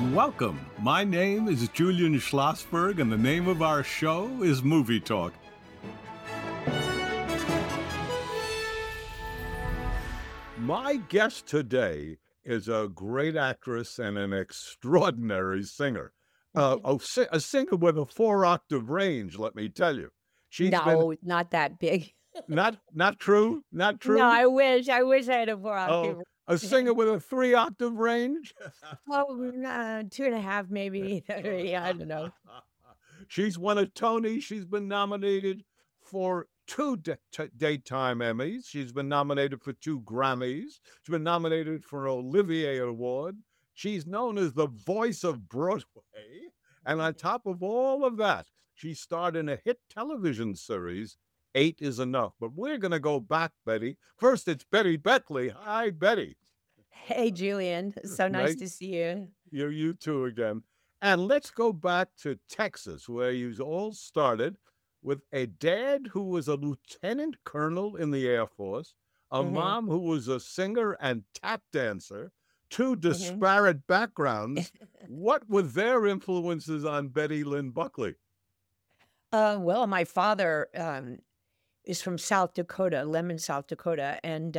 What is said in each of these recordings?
Welcome. My name is Julian Schlossberg, and the name of our show is Movie Talk. My guest today is a great actress and an extraordinary singer. A singer with a 4-octave range, let me tell you. She's been No, not that big. not true, not No, true. I wish I had a 4 Oh, octave. a singer with a 3-octave range. Well, 2.5 maybe, 3, I don't know. She's won a Tony. She's been nominated for 2 daytime Emmys. She's been nominated for 2 Grammys. She's been nominated for an Olivier Award. She's known as the voice of Broadway. And on top of all of that, she starred in a hit television series, 8 is Enough. But we're going to go back, Betty. First, it's Betty Beckley. Hi, Betty. Hey, Julian, so nice Nice. to see you. You too again. And let's go back to Texas, where you all started with a dad who was a lieutenant colonel in the Air Force, a Mhm, mom who was a singer and tap dancer, 2 mhm. disparate backgrounds. What were their influences on Betty Lynn Buckley? Well, my father, is from South Dakota, Lemon, South Dakota, and,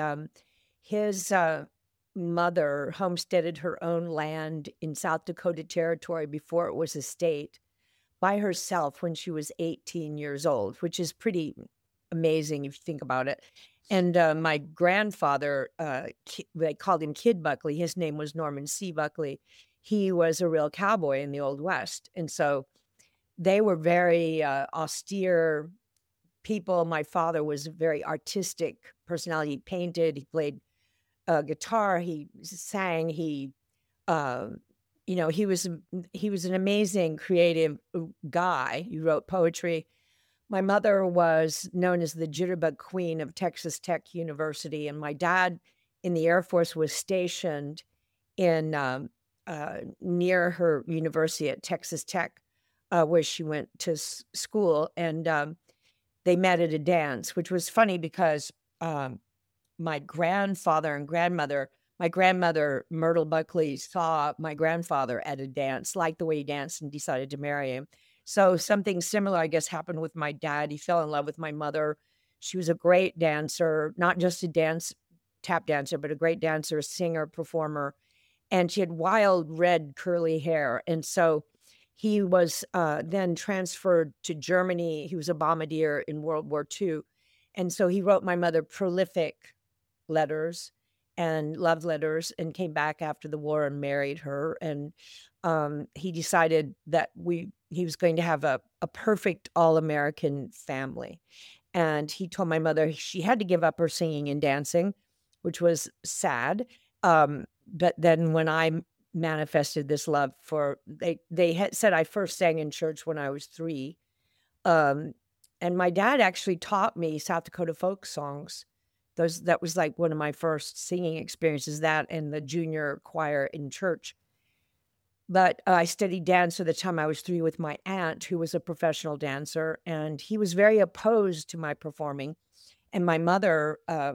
his, mother homesteaded her own land in South Dakota Territory before it was a state by herself when she was 18 years old, which is pretty amazing if you think about it. And my grandfather, they called him Kid Buckley. His name was Norman C. Buckley. He was a real cowboy in the Old West. And so they were very austere people. My father was a very artistic personality. He painted, he played guitar, he sang, uh, he was an amazing creative guy. He wrote poetry. My mother was known as the Jitterbug Queen of Texas Tech University, and my dad in the Air Force was stationed in near her university at Texas Tech, where she went to school, and they met at a dance, which was funny because my grandfather and grandmother, my grandmother, Myrtle Buckley, saw my grandfather at a dance, liked the way he danced, and decided to marry him. So something similar, I guess, happened with my dad. He fell in love with my mother. She was a great dancer, not just a tap dancer, but a great dancer, singer, performer. And she had wild red curly hair. And so he was then transferred to Germany. He was a bombardier in World War II. And so he wrote my mother prolific letters and love letters and came back after the war and married her. And he decided that he was going to have a perfect all-American family. And he told my mother she had to give up her singing and dancing, which was sad. But then when I manifested this love they had said I first sang in church when I was 3. And my dad actually taught me South Dakota folk songs. That was like one of my first singing experiences, that and the junior choir in church. But I studied dance at the time I was 3 with my aunt, who was a professional dancer, and he was very opposed to my performing. And my mother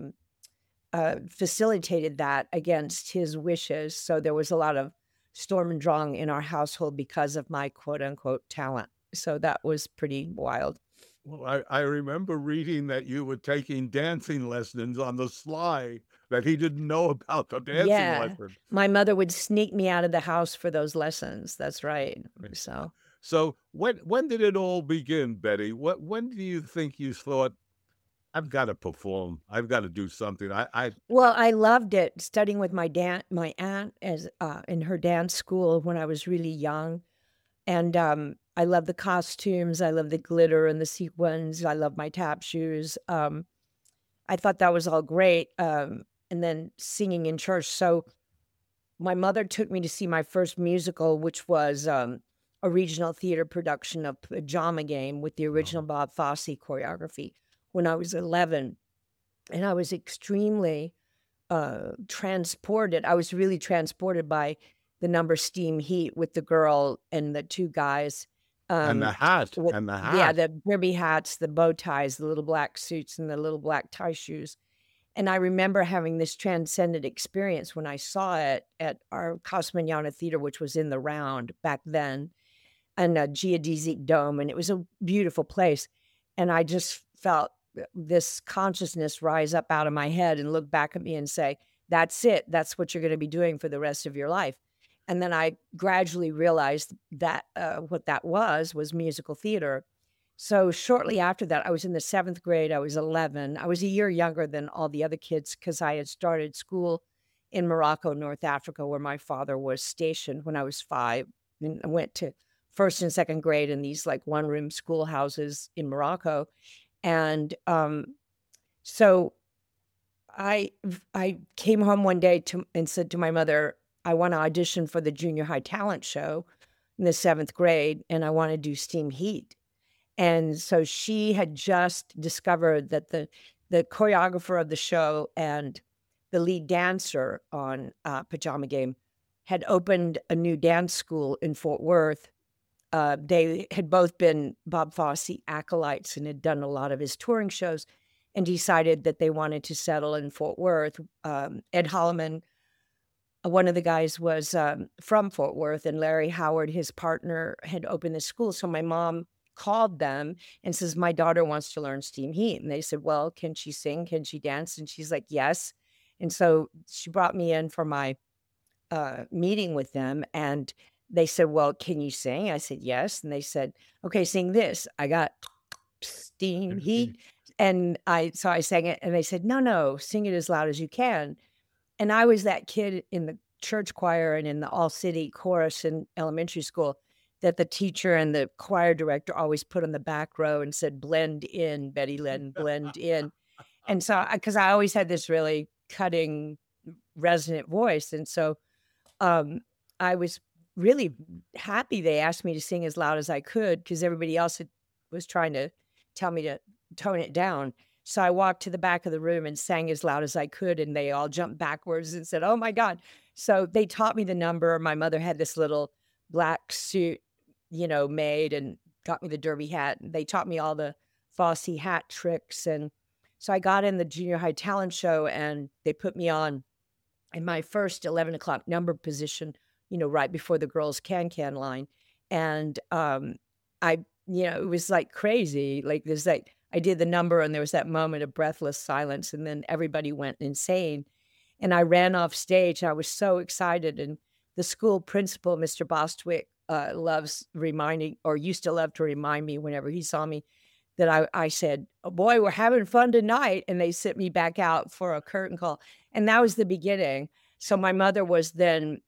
facilitated that against his wishes. So there was a lot of storm and drang in our household because of my quote unquote talent. So that was pretty wild. Well, I remember reading that you were taking dancing lessons on the sly, that he didn't know about the dancing Yeah. lesson. My mother would sneak me out of the house for those lessons. That's right. So when did it all begin, Betty? When do you think you thought, I've got to perform, I've got to do something? Well, I loved it studying with my aunt as in her dance school when I was really young. And I love the costumes. I love the glitter and the sequins. I love my tap shoes. I thought that was all great. And then singing in church. So my mother took me to see my first musical, which was a regional theater production of Pajama Game with the original Bob Fosse choreography when I was 11. And I was extremely transported. I was really transported by the number Steam Heat with the girl and the 2 guys. And the hat, Yeah, the derby hats, the bow ties, the little black suits, and the little black tie shoes. And I remember having this transcendent experience when I saw it at our Casa Manana Theater, which was in the Round back then, and a geodesic dome, and it was a beautiful place. And I just felt this consciousness rise up out of my head and look back at me and say, "That's it. That's what you're going to be doing for the rest of your life." And then I gradually realized that what that was musical theater. So shortly after that, I was in the 7th grade. I was 11. I was a year younger than all the other kids because I had started school in Morocco, North Africa, where my father was stationed when I was 5. And I went to first and second grade in these like one-room schoolhouses in Morocco. And so I came home one day and said to my mother, I want to audition for the junior high talent show in the 7th grade, and I want to do steam heat. And so she had just discovered that the choreographer of the show and the lead dancer on Pajama Game had opened a new dance school in Fort Worth. They had both been Bob Fosse acolytes and had done a lot of his touring shows, and decided that they wanted to settle in Fort Worth. Ed Holloman, one of the guys, was from Fort Worth, and Larry Howard, his partner, had opened the school. So my mom called them and says, my daughter wants to learn steam heat. And they said, well, can she sing? Can she dance? And she's like, yes. And so she brought me in for my meeting with them, and they said, well, can you sing? I said, yes. And they said, okay, sing this. I got steam heat. And so I sang it, and they said, no, sing it as loud as you can. And I was that kid in the church choir and in the all city chorus in elementary school that the teacher and the choir director always put on the back row and said, blend in, Betty Lynn, blend in. And so, because I always had this really cutting, resonant voice. And so I was really happy they asked me to sing as loud as I could, because everybody else was trying to tell me to tone it down. So I walked to the back of the room and sang as loud as I could, and they all jumped backwards and said, oh my God. So they taught me the number. My mother had this little black suit, made, and got me the derby hat. They taught me all the Fosse hat tricks. And so I got in the junior high talent show, and they put me on in my first 11 o'clock number position, right before the girls' can line. And it was like crazy. Like I did the number, and there was that moment of breathless silence, and then everybody went insane. And I ran off stage. I was so excited. And the school principal, Mr. Bostwick, used to love to remind me whenever he saw me that I said, oh boy, we're having fun tonight. And they sent me back out for a curtain call. And that was the beginning. So my mother was then,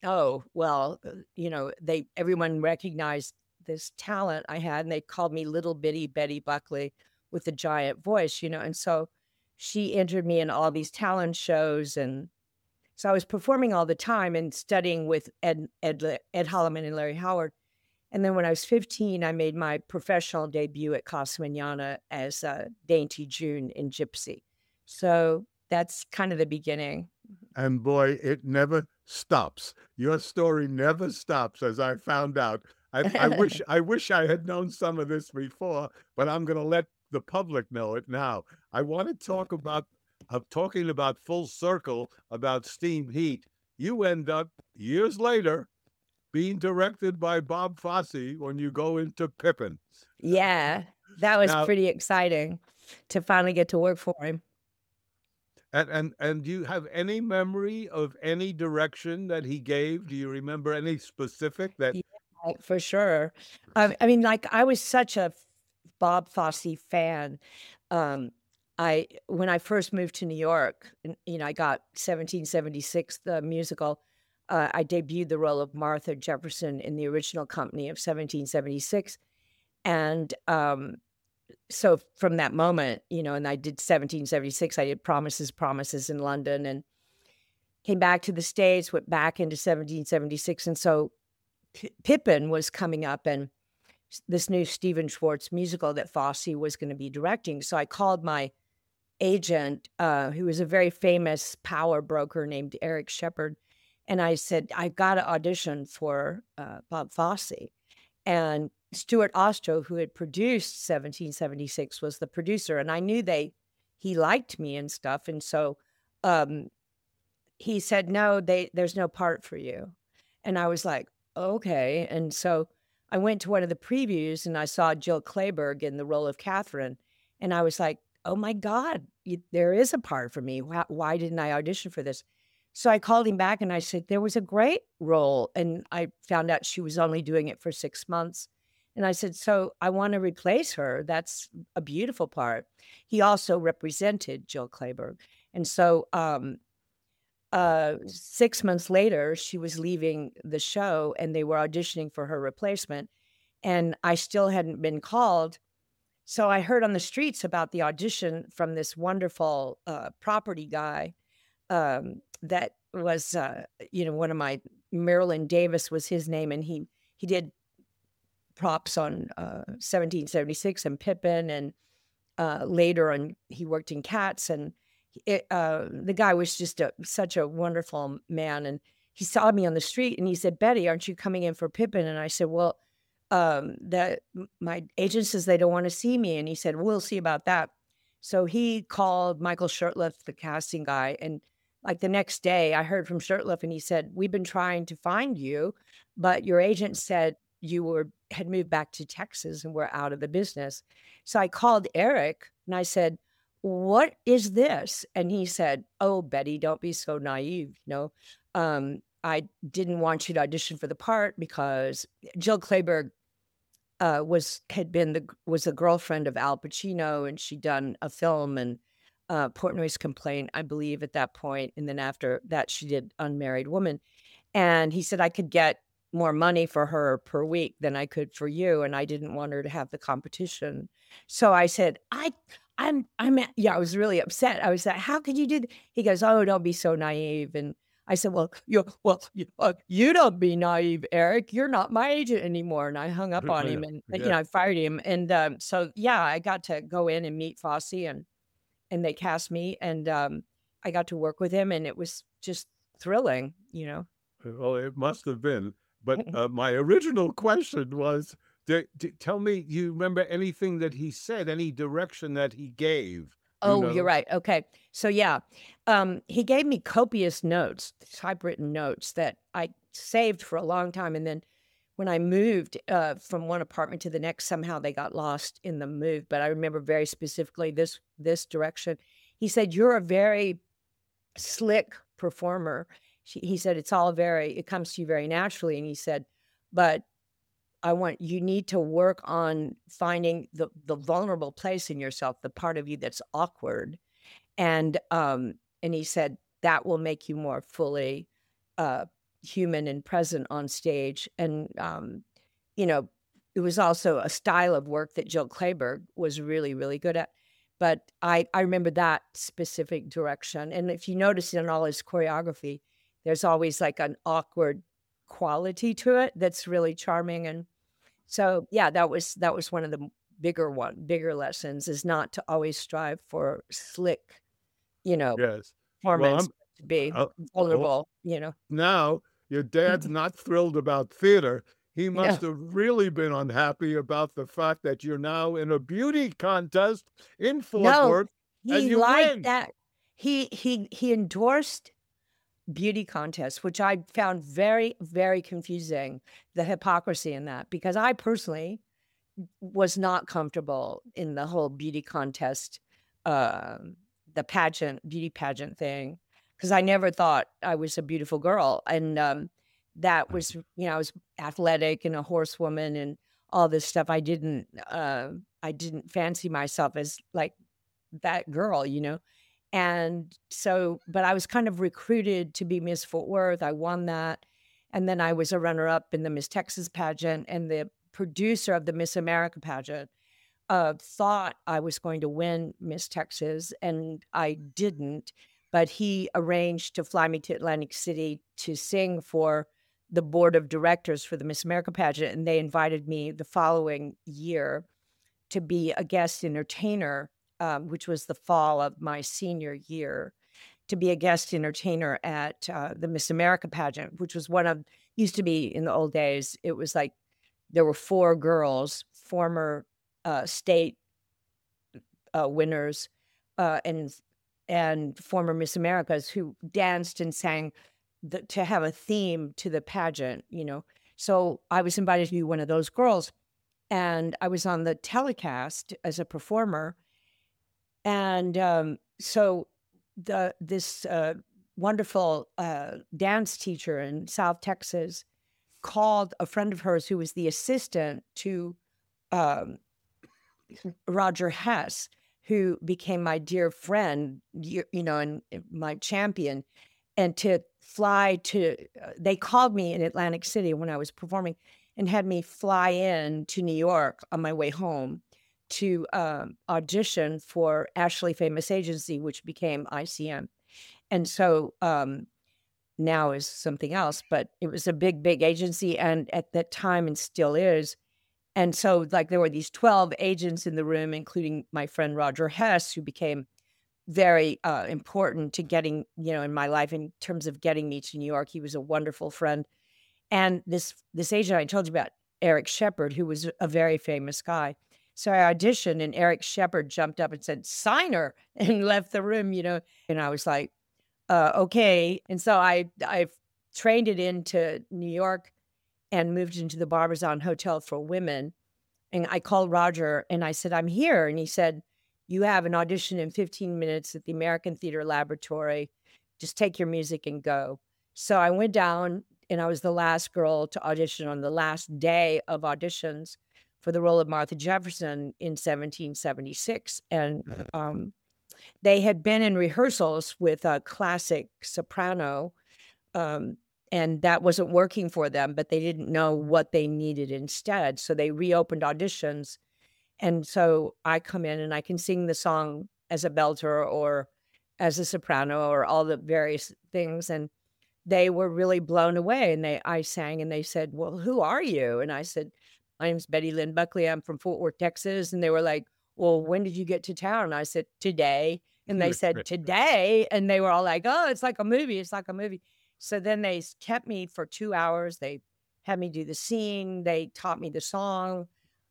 everyone recognized this talent I had, and they called me little bitty Betty Buckley with a giant voice, and so she entered me in all these talent shows. And so I was performing all the time and studying with Ed Holloman and Larry Howard. And then when I was 15, I made my professional debut at Casa Manana as Dainty June in Gypsy. So that's kind of the beginning. And boy, it never stops. Your story never stops, as I found out. I wish I had known some of this before, but I'm going to let the public know it now. I want to talk about talking about full circle about steam heat. You end up years later being directed by Bob Fosse when you go into Pippin. Yeah, that was pretty exciting to finally get to work for him. And do you have any memory of any direction that he gave? Do you remember any specific that? Yeah, for sure. I mean, like, I was such a Bob Fosse fan. When I first moved to New York, I got 1776, the musical. I debuted the role of Martha Jefferson in the original company of 1776. And so from that moment, and I did 1776, I did Promises in London, and came back to the States, went back into 1776. And so Pippin was coming up, and this new Stephen Schwartz musical that Fosse was going to be directing. So I called my agent, who was a very famous power broker named Eric Shepard. And I said, I got to audition for Bob Fosse. And Stuart Ostro, who had produced 1776, was the producer. And I knew he liked me and stuff. And so um, he said, "No, there's no part for you." And I was like, "Okay." And so I went to one of the previews and I saw Jill Clayburgh in the role of Catherine, and I was like, "Oh my God, there is a part for me. Why didn't I audition for this?" So I called him back and I said, "There was a great role." And I found out she was only doing it for 6 months. And I said, "So I want to replace her. That's a beautiful part." He also represented Jill Clayburgh. And so 6 months later, she was leaving the show and they were auditioning for her replacement, and I still hadn't been called. So I heard on the streets about the audition from this wonderful, property guy, that was, one of my Marilyn Davis was his name, and he did props on, 1776 and Pippin, and later on, he worked in Cats, and the guy was just such a wonderful man. And he saw me on the street, and he said, "Betty, aren't you coming in for Pippin?" And I said, "Well, my agent says they don't want to see me." And he said, "We'll see about that." So he called Michael Shurtleff, the casting guy, and like the next day, I heard from Shurtleff, and he said, "We've been trying to find you, but your agent said you had moved back to Texas and were out of the business." So I called Eric and I said, "What is this?" And he said, "Oh, Betty, don't be so naive. I didn't want you to audition for the part because Jill Clayburgh was a girlfriend of Al Pacino, and she'd done a film and Portnoy's Complaint, I believe, at that point, and then after that, she did Unmarried Woman." And he said, "I could get more money for her per week than I could for you, and I didn't want her to have the competition." So I said, yeah, I was really upset. I was like, "How could you do that?" He goes, "Oh, don't be so naive." And I said, "You don't be naive, Eric. You're not my agent anymore." And I hung up on Yeah, him, and, yeah. I fired him. And, so, yeah, I got to go in and meet Fosse, and they cast me, and, I got to work with him, and it was just thrilling. Well, it must have been. But my original question was, tell me, you remember anything that he said, any direction that he gave? You Oh, you're know? right. Okay. So, yeah, he gave me copious notes, typewritten notes that I saved for a long time, and then when I moved, from one apartment to the next, somehow they got lost in the move, but I remember very specifically this direction. He said, "You're a very slick performer." He said, "It comes to you very naturally." And he said, "But you need to work on finding the vulnerable place in yourself, the part of you that's awkward." And he said, "That will make you more fully, uh, human and present on stage." And, you know, it was also a style of work that Jill Clayburgh was really, really good at. But I remember that specific direction. And if you notice in all his choreography, there's always like an awkward quality to it that's really charming. And so, yeah, that was one of the bigger lessons, is not to always strive for slick, you know, Yes. Well, performance, but to be uh, oh, vulnerable. now your dad's not thrilled about theater. He No, must have really been unhappy about the fact that you're now in a beauty contest in Fort no, Worth and he you liked win. that. He endorsed beauty contests, which I found very, very confusing, the hypocrisy in that, because I personally was not comfortable in the whole beauty contest, um, the beauty pageant thing, because I never thought I was a beautiful girl. And that was, I was athletic and a horsewoman and all this stuff. I didn't fancy myself as like that girl. And so, but I was kind of recruited to be Miss Fort Worth. I won that. And then I was a runner up in the Miss Texas pageant, and the producer of the Miss America pageant thought I was going to win Miss Texas, and I didn't. But he arranged to fly me to Atlantic City to sing for the board of directors for the Miss America pageant. And they invited me the following year to be a guest entertainer, which was the fall of my senior year, to be a guest entertainer at the Miss America pageant, which was used to be in the old days. It was like there were four girls, former state winners, and and former Miss Americas who danced and sang to have a theme to the pageant, you know. So I was invited to be one of those girls, and I was on the telecast as a performer. And so this wonderful dance teacher in South Texas called a friend of hers who was the assistant to um, Roger Hess, who became my dear friend, you know, and my champion, and to fly to, they called me in Atlantic City when I was performing and had me fly in to New York on my way home to audition for Ashley Famous Agency, which became ICM. And so now is something else, but it was a big, big agency. And at that time, and still is. And so, like, there were these 12 agents in the room, including my friend Roger Hess, who became very important to getting, you know, in my life in terms of getting me to New York. He was a wonderful friend. And this agent I told you about, Eric Shepard, who was a very famous guy. So I auditioned, and Eric Shepard jumped up and said, "Sign her," and left the room, you know. And I was like, okay. And so I trained it into New York and moved into the Barbizon Hotel for Women. And I called Roger and I said, "I'm here." And he said, "You have an audition in 15 minutes at the American Theater Laboratory. Just take your music and go." So I went down, and I was the last girl to audition on the last day of auditions for the role of Martha Jefferson in 1776. And they had been in rehearsals with a classic soprano, um, and that wasn't working for them, but they didn't know what they needed instead. So they reopened auditions. And so I come in and I can sing the song as a belter or as a soprano or all the various things. And they were really blown away. And I sang and they said, "Well, who are you?" And I said, "My name's Betty Lynn Buckley. I'm from Fort Worth, Texas." And they were like, "Well, when did you get to town?" And I said, "Today." And they said, "Today?" And they were all like, "Oh, it's like a movie. It's like a movie." So then they kept me for 2 hours. They had me do the scene. They taught me the song.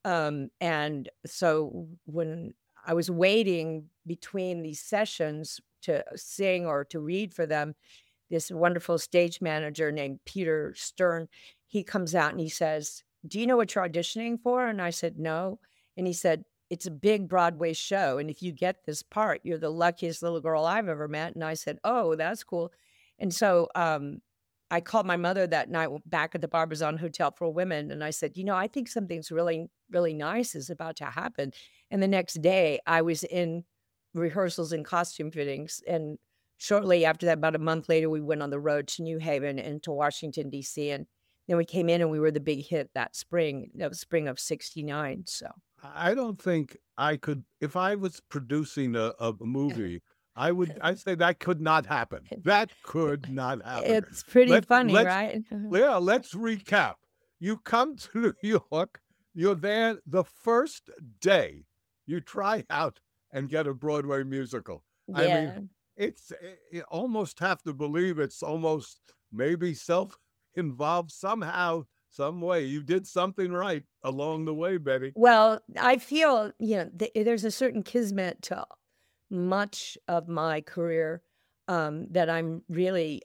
And so when I was waiting between these sessions to sing or to read for them, this wonderful stage manager named Peter Stern, he comes out and he says, "Do you know what you're auditioning for?" And I said, "No." And he said, "It's a big Broadway show. And if you get this part, you're the luckiest little girl I've ever met." And I said, "Oh, that's cool." And so I called my mother that night back at the Barbizon Hotel for Women. And I said, "You know, I think something's really, really nice is about to happen." And the next day I was in rehearsals and costume fittings. And shortly after that, about a month later, we went on the road to New Haven and to Washington, D.C. And then we came in and we were the big hit that spring of 69. So I don't think I could, if I was producing a movie, I'd say that could not happen. That could not happen. it's pretty Let funny, let's right? Yeah, let's recap. You come to New York, you're there the first day. You try out and get a Broadway musical. I mean, Yeah. it's you almost have to believe it's almost maybe self-involved somehow, some way. You did something right along the way, Betty. Well, I feel, you know, there's a certain kismet to much of my career that I'm really,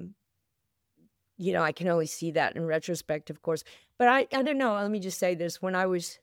you know, I can only see that in retrospect, of course. But I don't know. Let me just say this. When I was,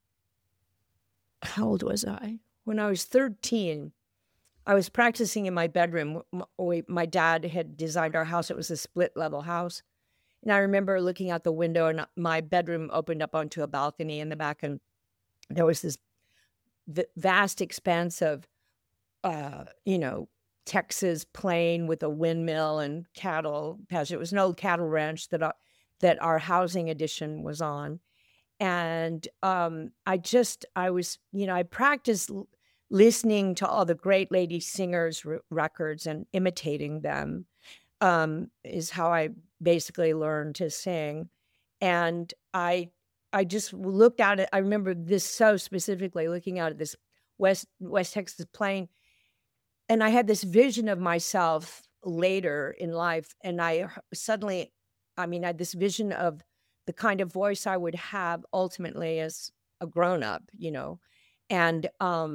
how old was I? When I was 13, I was practicing in my bedroom. My dad had designed our house. It was a split level house. And I remember looking out the window, and my bedroom opened up onto a balcony in the back. And there was this vast expanse of, you know, Texas plain with a windmill and cattle pasture. It was an old cattle ranch that our housing addition was on. And I was, you know, I practiced listening to all the great lady singers' records and imitating them, is how I basically learned to sing. And I just looked out at, I remember this so specifically, looking out at this West Texas plain, and I had this vision of myself later in life, and suddenly, I mean, I had this vision of the kind of voice I would have ultimately as a grown up, you know, and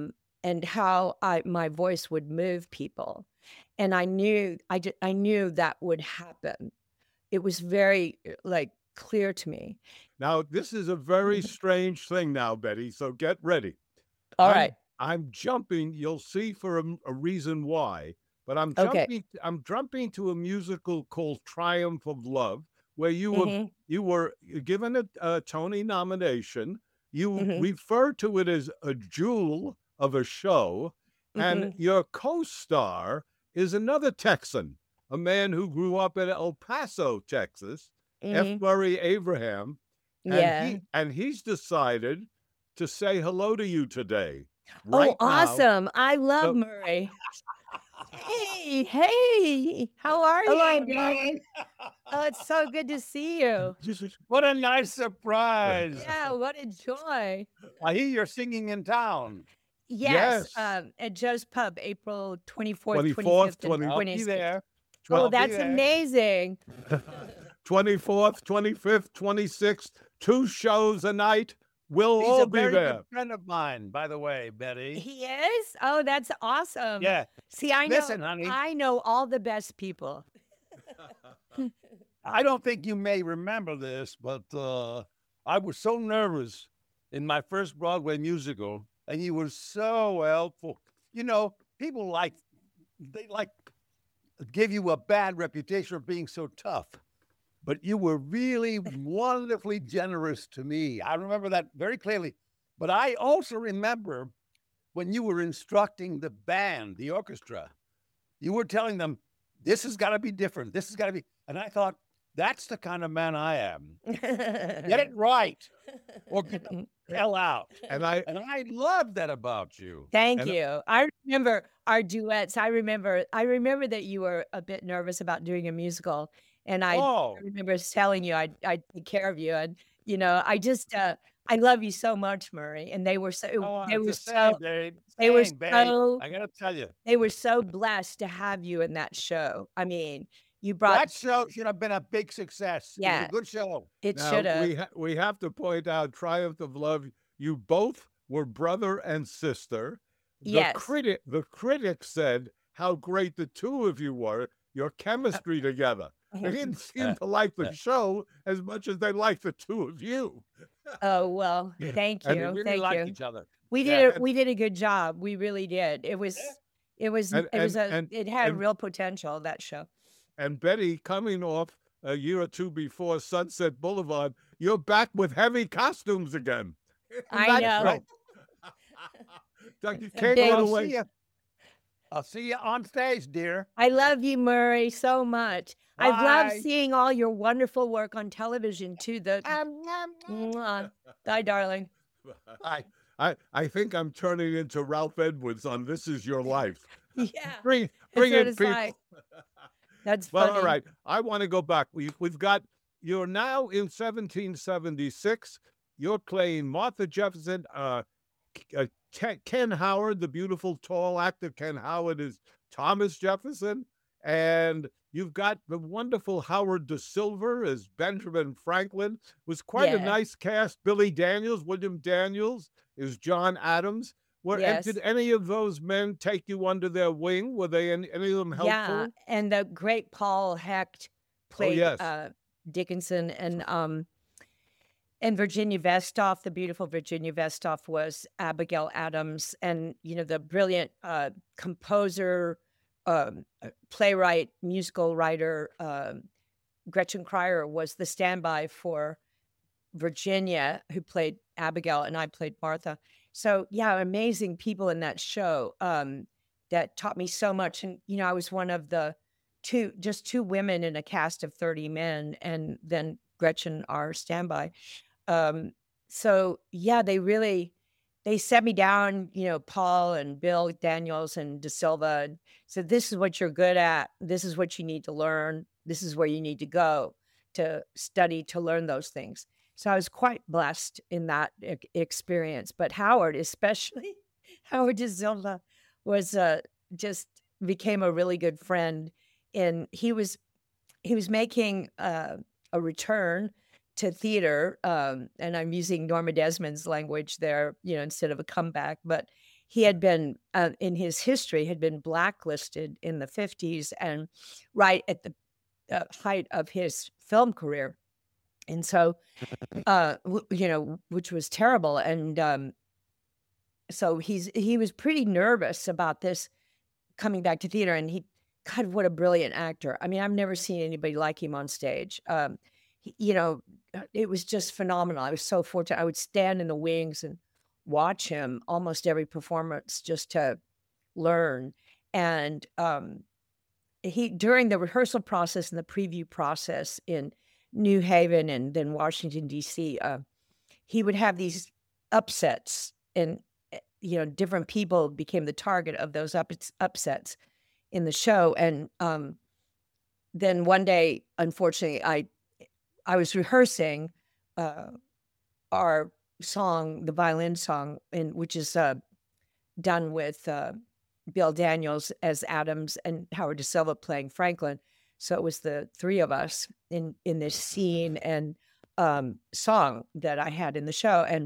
and how my voice would move people. And I knew I knew that would happen. It was very like clear to me. Now, this is a very strange thing now, Betty, so get ready. All right. I'm jumping, you'll see for a reason why, but Okay. I'm jumping to a musical called Triumph of Love, where Hmm. you were given a Tony nomination. You Hmm. refer to it as a jewel of a show, and Hmm. your co-star is another Texan, a man who grew up in El Paso, Texas, F. Hmm. Murray Abraham, and Yeah. he's decided to say hello to you today, Oh, right now. awesome. I love So, Murray. Hey, hey, how are Hello, you? darling. Oh, it's so good to see you. What a nice surprise. Yeah, what a joy. I hear you're singing in town. Yes, yes, at Joe's Pub, April 24th, 24th, 25th, and 20, I'll be 26th. there. Oh, I'll be that's there. amazing. 24th, 25th, 26th, 2 shows a night. We'll He's all a be very there. good friend of mine, by the way, Betty. He is? Oh, that's awesome. Yeah. See, I Listen, know honey. I know all the best people. I don't think you may remember this, but I was so nervous in my first Broadway musical, and you were so helpful. You know, people they give you a bad reputation of being so tough, but you were really wonderfully generous to me. I remember that very clearly. But I also remember when you were instructing the band, the orchestra, you were telling them, this has got to be different. This has got to be. And I thought, that's the kind of man I am. Get it right or get the hell out. And I I love that about you. Thank And- you. I remember our duets. I remember that you were a bit nervous about doing a musical, and I Oh, remember telling you I'd take care of you, and I just I love you so much, Murray. And they were so they it's were the so same, babe. they were Same, babe. so I got to tell you, they were so blessed to have you in that show. I mean, you brought that show should have been a big success. It was Yeah. a good show. it now should have. we have to point out Triumph of Love. You both were brother and sister. Yes. The critic said how great the two of you were, your chemistry together. They didn't seem to like the show as much as they liked the two of you. Oh, well, thank And They you. really Thank like you. each other. We Yeah. did a good job. We really did. It was And- and- it had and- real potential, that show. And Betty, coming off a year or two before Sunset Boulevard, you're back with heavy costumes again. I That's know. right. You can't Big- go I'll away. see you. I'll see you on stage, dear. I love you, Murray, so much. I've loved Bye. seeing all your wonderful work on television too. Mwah. Bye, darling. Bye. I think I'm turning into Ralph Edwards on This Is Your Life. Yeah. Bring so in does people. I. That's Well, funny. all right. I want to go back. We've got, you're now in 1776. You're playing Martha Jefferson. Ken Howard, the beautiful tall actor Ken Howard, is Thomas Jefferson. And you've got the wonderful Howard Da Silva as Benjamin Franklin. It was quite a Yeah. nice cast. Billy Daniels, William Daniels is John Adams. Yes. Did any of those men take you under their wing? Were they any of them helpful? Yeah, and the great Paul Hecht played yes. Dickinson, and Virginia Vestoff, the beautiful Virginia Vestoff, was Abigail Adams, and the brilliant composer, playwright, musical writer Gretchen Cryer was the standby for Virginia, who played Abigail, and I played Martha. So yeah, amazing people in that show that taught me so much. And I was one of the two women in a cast of 30 men, and then Gretchen, our standby. So yeah, they set me down, Paul and Bill Daniels and Da Silva, and said, this is what you're good at. This is what you need to learn. This is where you need to go to study, to learn those things. So I was quite blessed in that experience. But Howard, especially Howard Da Silva, was just became a really good friend. And he was making a return to theater, and I'm using Norma Desmond's language there, instead of a comeback. But he had been, in his history, had been blacklisted in the 50s and right at the height of his film career. And so, which was terrible. And so he was pretty nervous about this coming back to theater. And God, what a brilliant actor. I mean, I've never seen anybody like him on stage. It was just phenomenal. I was so fortunate. I would stand in the wings and watch him almost every performance just to learn. And during the rehearsal process and the preview process in New Haven and then Washington, D.C., he would have these upsets, and different people became the target of those upsets in the show. And then one day, unfortunately, I was rehearsing our song, the violin song, which is done with Bill Daniels as Adams and Howard Da Silva playing Franklin. So it was the three of us in this scene and song that I had in the show. And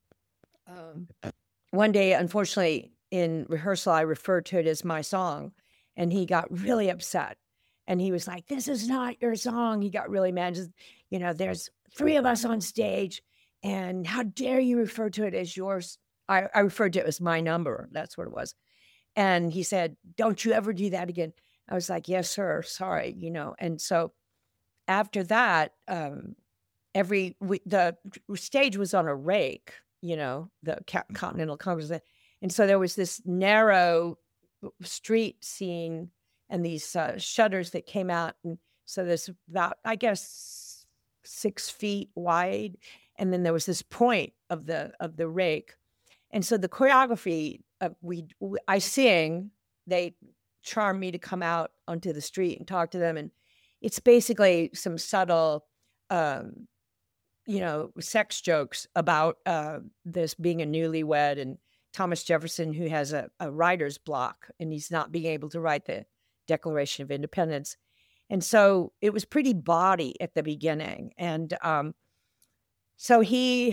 one day, unfortunately, in rehearsal, I referred to it as my song, and he got really upset. And he was like, "This is not your song." He got really mad. Just, there's three of us on stage, and how dare you refer to it as yours? I referred to it as my number. That's what it was. And he said, "Don't you ever do that again." I was like, "Yes, sir. Sorry." And so after that, the stage was on a rake, the Continental Congress. And so there was this narrow street scene and these shutters that came out. And so there's about, I guess, 6 feet wide. And then there was this point of the rake. And so the choreography, I sing, they charm me to come out onto the street and talk to them. And it's basically some subtle, sex jokes about this being a newlywed and Thomas Jefferson, who has a writer's block, and he's not being able to write the Declaration of Independence. And so it was pretty bawdy at the beginning. And so he,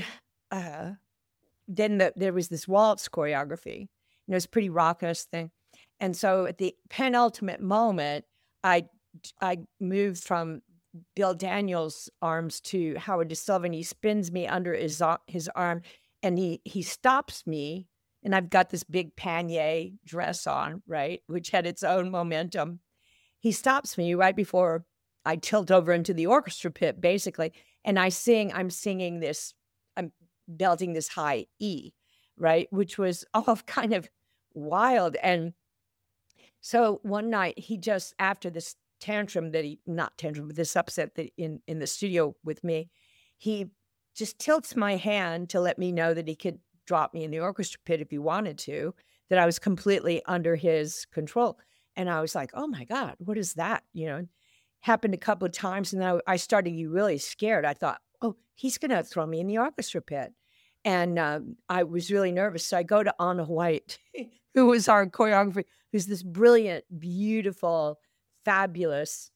then there was this waltz choreography. It was a pretty raucous thing. And so at the penultimate moment, I moved from Bill Daniels' arms to Howard Da Silva, and he spins me under his arm, and he stops me, and I've got this big panier dress on, right, which had its own momentum. He stops me right before I tilt over into the orchestra pit, basically, and I'm belting this high E, right, which was all kind of wild. And so one night, he just, after this this upset that in the studio with me, he just tilts my hand to let me know that he could drop me in the orchestra pit if he wanted to, that I was completely under his control. And I was like, "Oh my God, what is that?" Happened a couple of times. And I started to get really scared. I thought, "Oh, he's going to throw me in the orchestra pit." And I was really nervous. So I go to Anna White, who was our choreographer, who's this brilliant, beautiful, fabulous,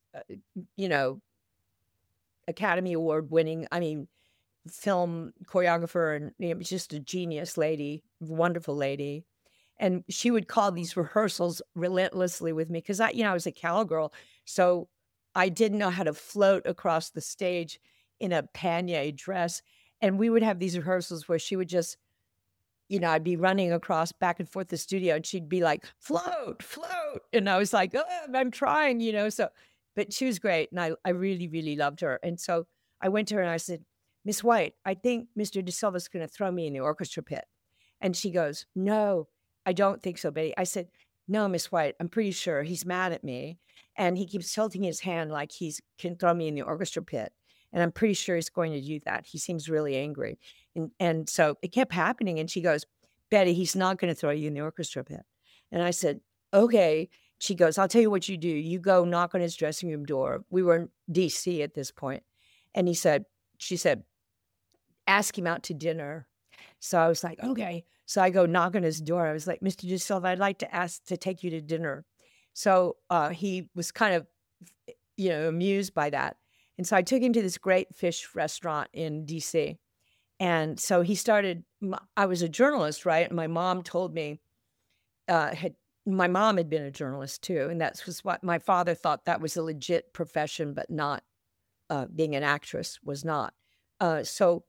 Academy Award winning, film choreographer, and just a genius lady, wonderful lady. And she would call these rehearsals relentlessly with me because I was a cowgirl. So I didn't know how to float across the stage in a panier dress. And we would have these rehearsals where she would just, I'd be running across back and forth the studio, and she'd be like, "Float, float." And I was like, "Oh, I'm trying, so," but she was great. And I really, really loved her. And so I went to her and I said, "Miss White, I think Mr. Da Silva's going to throw me in the orchestra pit." And she goes, "No, I don't think so, Betty." I said, "No, Miss White, I'm pretty sure he's mad at me. And he keeps tilting his hand like he can throw me in the orchestra pit. And I'm pretty sure he's going to do that. He seems really angry." And so it kept happening. And she goes, "Betty, he's not going to throw you in the orchestra pit." And I said, "Okay." She goes, "I'll tell you what you do. You go knock on his dressing room door." We were in D.C. at this point. And she said, "Ask him out to dinner." So I was like, "Okay." So I go knock on his door. I was like, "Mr. Da Silva, I'd like to ask to take you to dinner." So he was kind of, amused by that. And so I took him to this great fish restaurant in D.C. And so he started, I was a journalist, right? And my mom told me had my mom had been a journalist too, and that's was what my father thought that was a legit profession, but not being an actress was not. So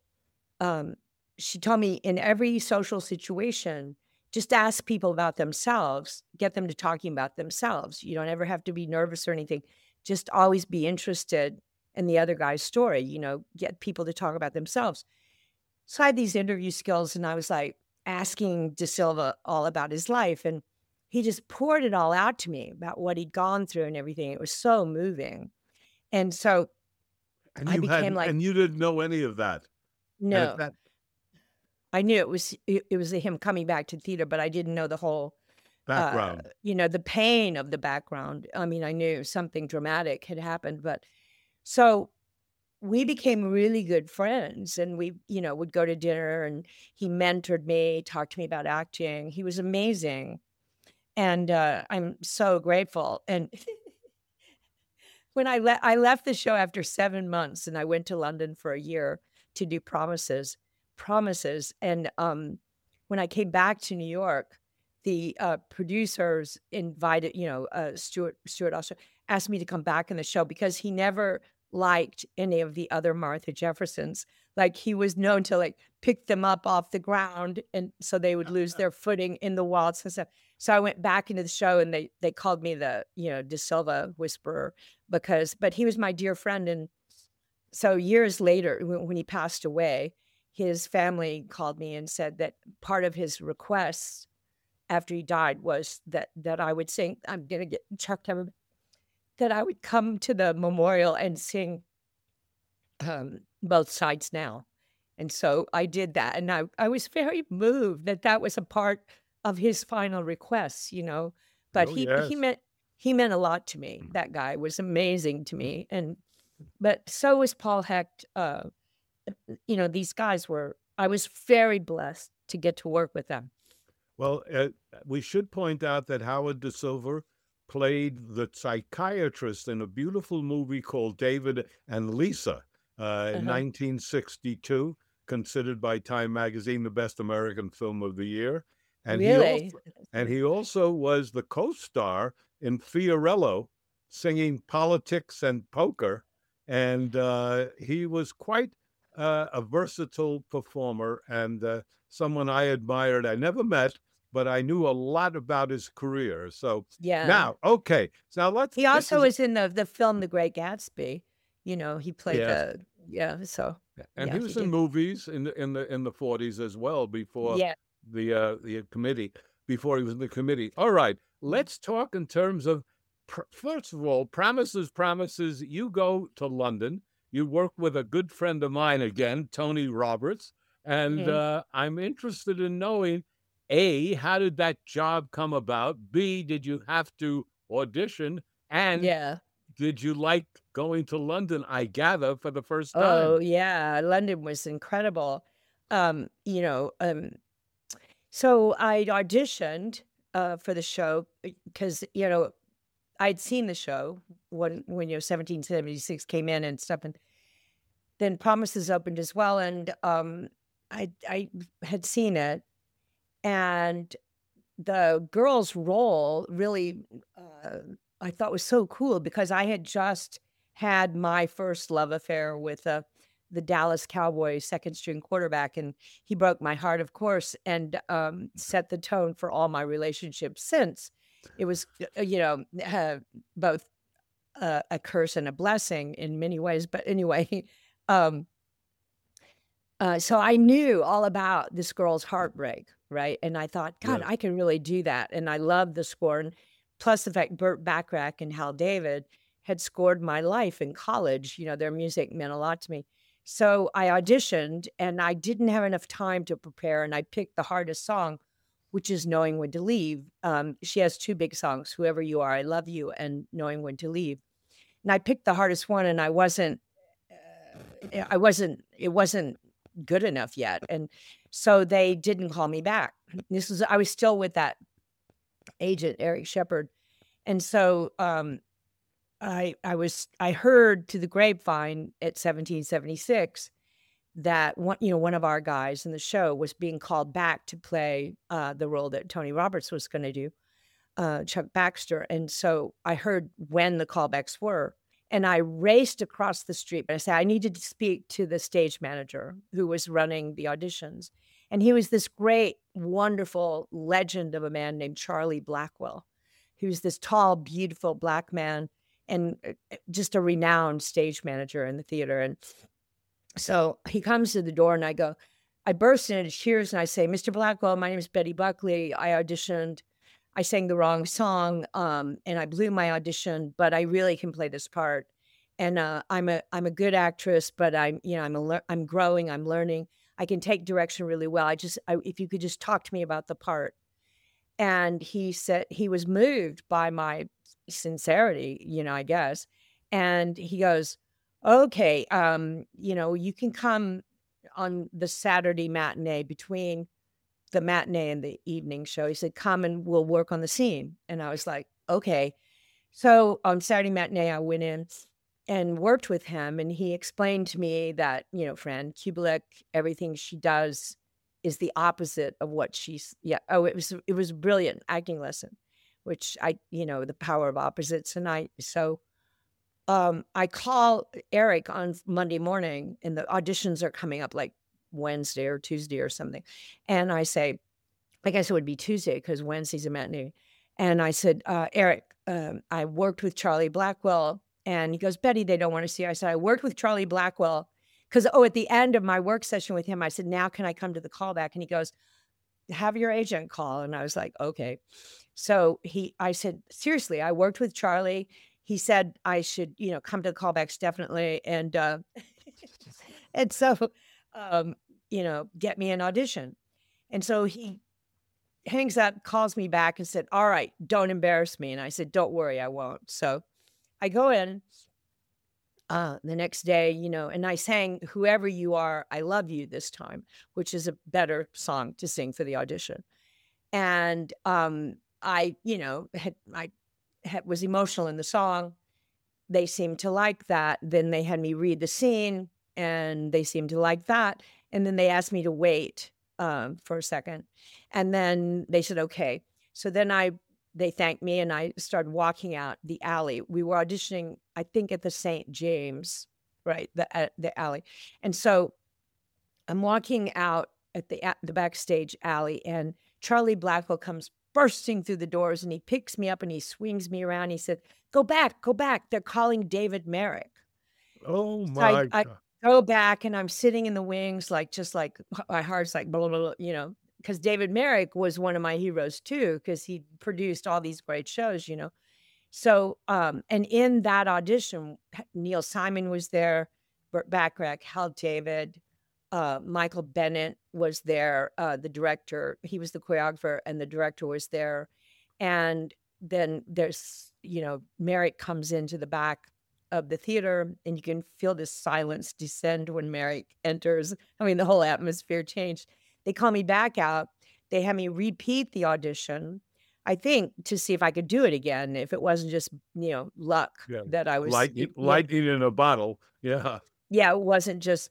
she told me in every social situation, just ask people about themselves, get them to talking about themselves. You don't ever have to be nervous or anything. Just always be interested in the other guy's story, get people to talk about themselves. So I had these interview skills and I was like asking De Silva all about his life. And he just poured it all out to me about what he'd gone through and everything. It was so moving. And so And I you became had, like, and you didn't know any of that. And at no, that, I knew it was him coming back to theater, but I didn't know the whole, background. the pain of the background. I mean, I knew something dramatic had happened, but so we became really good friends and we, would go to dinner and he mentored me, talked to me about acting. He was amazing. And I'm so grateful. And when I left the show after 7 months and I went to London for a year to do promises. And when I came back to New York, the producers invited, Stuart also asked me to come back in the show because he never liked any of the other Martha Jeffersons. Like he was known to like pick them up off the ground, and so they would lose their footing in the waltz and stuff. So I went back into the show, and they called me the De Silva Whisperer but he was my dear friend, and so years later when he passed away, his family called me and said that part of his requests after he died was that I would sing. I'm gonna get chucked up. That I would come to the memorial and sing Both Sides Now. And so I did that. And I was very moved that was a part of his final requests, But Oh, he yes. meant a lot to me. That guy was amazing to me. But so was Paul Hecht. These guys I was very blessed to get to work with them. Well, we should point out that Howard De Silva played the psychiatrist in a beautiful movie called David and Lisa in 1962, considered by Time Magazine the best American film of the year. And Really? he also was the co-star in Fiorello, singing Politics and Poker, and he was quite a versatile performer and someone I admired. I never met, but I knew a lot about his career. So Yeah. now, okay, so let's. He also was in the film The Great Gatsby. He played Yes. so And yeah, he he was in did. movies in the 40s as well before Yeah. the committee. Before he was in the committee. All right, let's talk in terms of first of all, promises. You go to London. You work with a good friend of mine again, Tony Roberts, and Mhm. I'm interested in knowing A, how did that job come about? B, did you have to audition? And Yeah. did you like going to London, I gather, for the first Oh, time? yeah, London was incredible. Um, you know, um, so I auditioned, for the show because, I'd seen the show when 1776 came in and stuff, and then Promises opened as well, and, I had seen it, and the girl's role really, uh, I thought was so cool because I had just had my first love affair with the Dallas Cowboys second string quarterback, and he broke my heart, of course, and set the tone for all my relationships since. It was, both a curse and a blessing in many ways. But anyway, um, so I knew all about this girl's heartbreak, right? And I thought, God, Yes. I can really do that. And I loved the score. And plus the fact Burt Bacharach and Hal David had scored my life in college. Their music meant a lot to me. So I auditioned and I didn't have enough time to prepare. And I picked the hardest song, which is Knowing When to Leave. She has two big songs, Whoever You Are, I Love You, and Knowing When to Leave. And I picked the hardest one and it wasn't good enough yet. And so they didn't call me back. I was still with that agent, Eric Shepard. And so I heard to the grapevine at 1776 that one of our guys in the show was being called back to play the role that Tony Roberts was going to do, Chuck Baxter. And so I heard when the callbacks were, and I raced across the street. But I said I needed to speak to the stage manager who was running the auditions, and he was this great, wonderful legend of a man named Charlie Blackwell. He was this tall, beautiful black man, and just a renowned stage manager in the theater. And so he comes to the door, and I burst into tears, and I say, "Mr. Blackwell, my name is Betty Buckley. I auditioned. I sang the wrong song, and I blew my audition, but I really can play this part. And I'm a good actress, but I'm growing, I'm learning. I can take direction really well. If you could just talk to me about the part." And he said he was moved by my sincerity, I guess. And he goes, "Okay, you can come on the Saturday matinee between the matinee and the evening show." He said, "Come and we'll work on the scene." And I was like, "Okay." So on Saturday matinee, I went in and worked with him, and he explained to me that, Fran Kubelik, everything she does is the opposite of what she's, it was a brilliant acting lesson, which the power of opposites. And I call Eric on Monday morning, and the auditions are coming up like Wednesday or Tuesday or something. And I say, I guess it would be Tuesday because Wednesday's a matinee. And I said, "Eric, I worked with Charlie Blackwell." And he goes, "Betty, they don't want to see you." I said, "I worked with Charlie Blackwell." Because, at the end of my work session with him, I said, "Now can I come to the callback?" And he goes, "Have your agent call." And I was like, "Okay." So I said, "Seriously, I worked with Charlie. He said I should, come to the callbacks definitely." And and so, get me an audition. And so he hangs up, calls me back and said, "All right, don't embarrass me." And I said, "Don't worry, I won't." So I go in the next day, and I sang "Whoever You Are, I Love You" this time, which is a better song to sing for the audition. And I was emotional in the song. They seemed to like that. Then they had me read the scene, and they seemed to like that. And then they asked me to wait for a second. And then they said, "Okay." So then they thanked me, and I started walking out the alley. We were auditioning, I think, at the St. James, right, the alley. And so I'm walking out at the backstage alley, and Charlie Blackwell comes bursting through the doors, and he picks me up and he swings me around. He said, go back. They're calling David Merrick." Oh So my I God. go back, and I'm sitting in the wings, just like my heart's like blah, blah, blah, because David Merrick was one of my heroes too, because he produced all these great shows. So, and in that audition, Neil Simon was there, Burt Bacharach, Hal David, Michael Bennett was there, the director. He was the choreographer, and the director was there. And then there's, Merrick comes into the back of the theater, and you can feel this silence descend when Merrick enters. I mean, the whole atmosphere changed. They call me back out. They had me repeat the audition, I think, to see if I could do it again, if it wasn't just, luck Yeah. that I was. Lightning in a bottle. Yeah. Yeah, it wasn't just,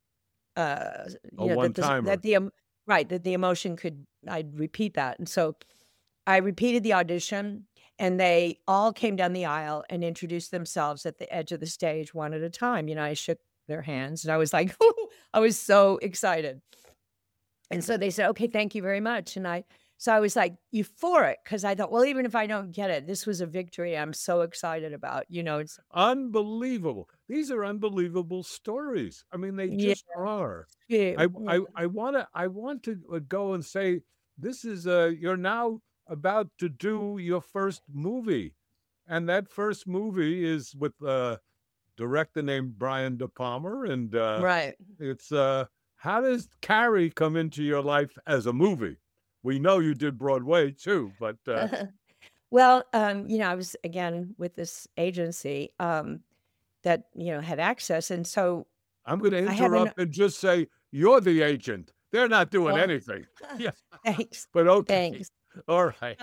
A that one-timer. that the emotion I'd repeat that. And so I repeated the audition, and they all came down the aisle and introduced themselves at the edge of the stage one at a time. I shook their hands, and I was like, I was so excited. And so they said, "Okay, thank you very much." And I was like euphoric, because I thought, well, even if I don't get it, this was a victory I'm so excited about. It's Unbelievable. These are unbelievable stories. I mean, they yeah, just are. yeah, I want to go and say, this is you're now about to do your first movie, and that first movie is with a director named Brian De Palma, and right. it's how does Carrie come into your life as a movie? We know you did Broadway too, but Well, I was again with this agency that had access, and so I'm going to I had interrupt and just say you're the agent. They're not doing well, anything. Yeah, thanks, but okay, thanks. all right.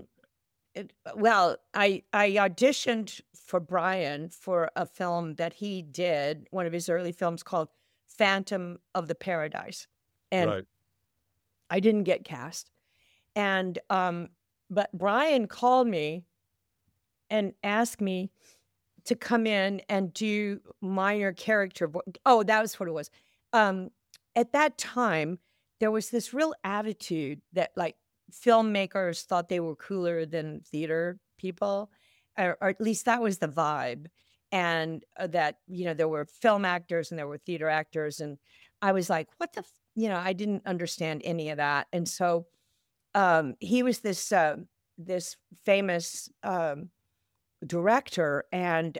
Well, I auditioned for Brian for a film that he did, one of his early films called Phantom of the Paradise. And Right. I didn't get cast. And but Brian called me and asked me to come in and do minor character oh, that was what it was. At that time, there was this real attitude that, like, filmmakers thought they were cooler than theater people, or at least that was the vibe, and, that, there were film actors and there were theater actors, and I was like, "What the f" I didn't understand any of that, and so, he was this famous, director, and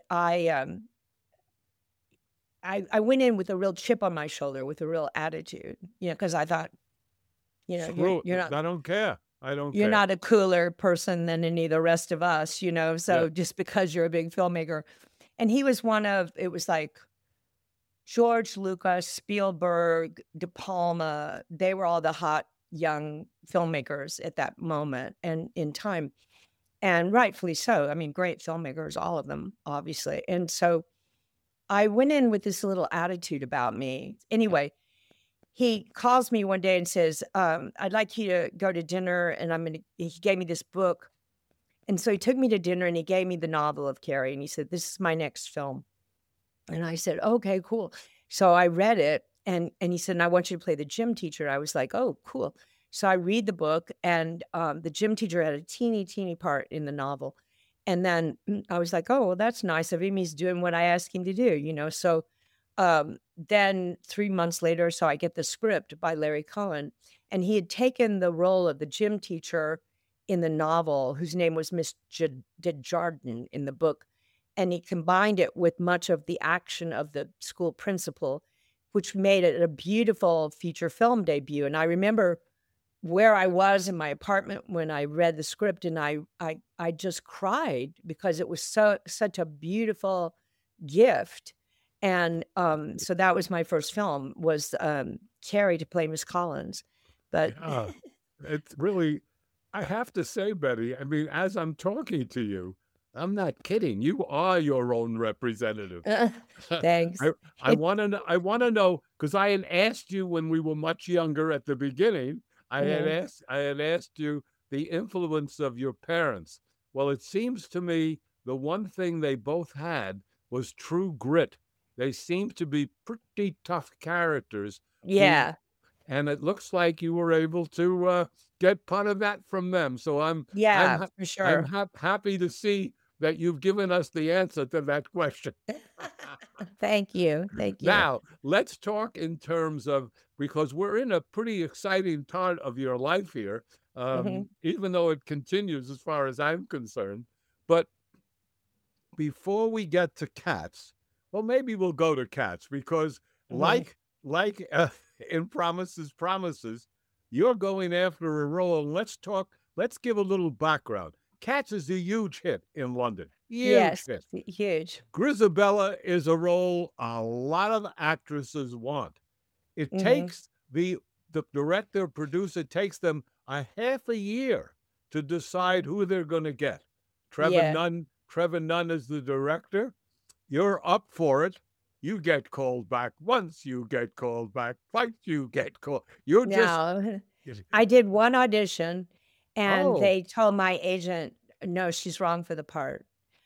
I went in with a real chip on my shoulder, with a real attitude, because I thought, Screw you're it. not I don't care. I don't you're care. not a cooler person than any of the rest of us, Yeah. so just because you're a big filmmaker. And he was it was like George Lucas, Spielberg, De Palma, they were all the hot young filmmakers at that moment and in time. And rightfully so. I mean, great filmmakers, all of them, obviously. And so I went in with this little attitude about me. Anyway, he calls me one day and says, I'd like you to go to dinner. And he gave me this book. And so he took me to dinner and he gave me the novel of Carrie. And he said, this is my next film. And I said, okay, cool. So I read it and he said, and I want you to play the gym teacher. I was like, oh, cool. So I read the book and the gym teacher had a teeny part in the novel. And then I was like, oh, well, that's nice of him. He's doing what I asked him to do. So then 3 months later, so I get the script by Larry Cohen. And he had taken the role of the gym teacher in the novel, whose name was Miss Desjardins in the book. And he combined it with much of the action of the school principal, which made it a beautiful feature film debut. And I remember where I was in my apartment when I read the script, and I just cried because it was such a beautiful gift. And so that was my first film, was Carrie, to play Miss Collins. But Yeah. It's really, I have to say, Betty, I mean, as I'm talking to you, I'm not kidding. You are your own representative. thanks. I It, want to know, because I had asked you when we were much younger at the beginning. mhm. I had asked you the influence of your parents. Well, it seems to me the one thing they both had was true grit. They seemed to be pretty tough characters who, Yeah, and it looks like you were able to get part of that from them. So I'm yeah, ha- for I'm sure. happy to see that you've given us the answer to that question. Thank you. Thank you. Now, let's talk in terms of, because we're in a pretty exciting part of your life here, Hmm. even though it continues as far as I'm concerned. But before we get to Cats, well, maybe we'll go to Cats because, Hmm. like in Promises, you're going after a role. Let's give a little background. Cats is a huge hit in London. Huge Yes, hit. huge. Grisabella is a role a lot of actresses want. It Hmm. takes the director, producer takes them a half a year to decide who they're going to get. Yeah. Trevor Nunn is the director. You're up for it. You get called back once, you get called back twice, you get called. You're just No, I did one audition and oh, they told my agent, no, she's wrong for the part.